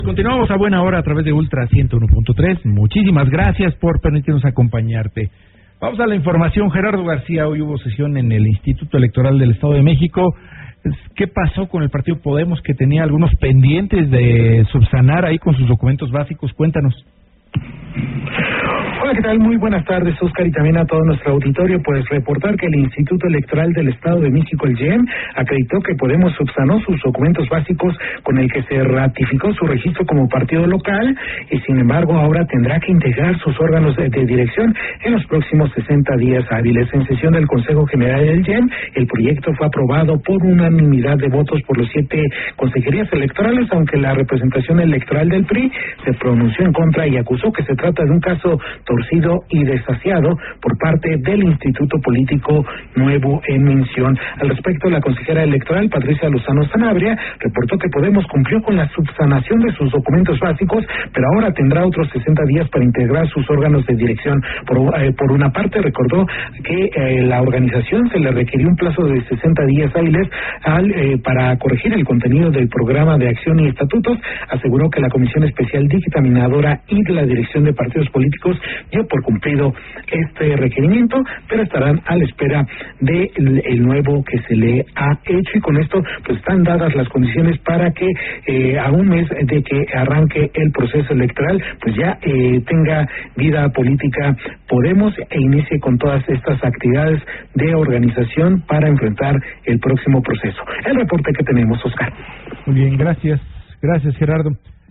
Continuamos a buena hora a través de Ultra 101.3. Muchísimas gracias por permitirnos acompañarte. Vamos a la información. Gerardo García, hoy hubo sesión en el Instituto Electoral del Estado de México. ¿Qué pasó con el partido Podemos, que tenía algunos pendientes de subsanar ahí con sus documentos básicos? Cuéntanos. Hola, ¿qué tal? Muy buenas tardes, Oscar, y también a todo nuestro auditorio. Pues reportar que el Instituto Electoral del Estado de México, el IEM, acreditó que Podemos subsanó sus documentos básicos con el que se ratificó su registro como partido local y, sin embargo, ahora tendrá que integrar sus órganos de dirección en los próximos 60 días hábiles. En sesión del Consejo General del IEM, el proyecto fue aprobado por unanimidad de votos por los 7 consejerías electorales, aunque la representación electoral del PRI se pronunció en contra y acusó que se trata de un caso torcido y desasiado por parte del Instituto Político Nuevo en Mención. Al respecto, la consejera electoral Patricia Lozano Sanabria reportó que Podemos cumplió con la subsanación de sus documentos básicos, pero ahora tendrá otros 60 días para integrar sus órganos de dirección. Por una parte, recordó que la organización se le requirió un plazo de 60 días hábiles para corregir el contenido del programa de acción y estatutos. Aseguró que la Comisión Especial Dictaminadora y de la Dirección de Partidos Políticos dio por cumplido este requerimiento, pero estarán a la espera de el nuevo que se le ha hecho, y con esto pues están dadas las condiciones para que a un mes de que arranque el proceso electoral pues ya tenga vida política Podemos e inicie con todas estas actividades de organización para enfrentar el próximo proceso. El reporte que tenemos, Oscar. Muy bien, gracias Gerardo.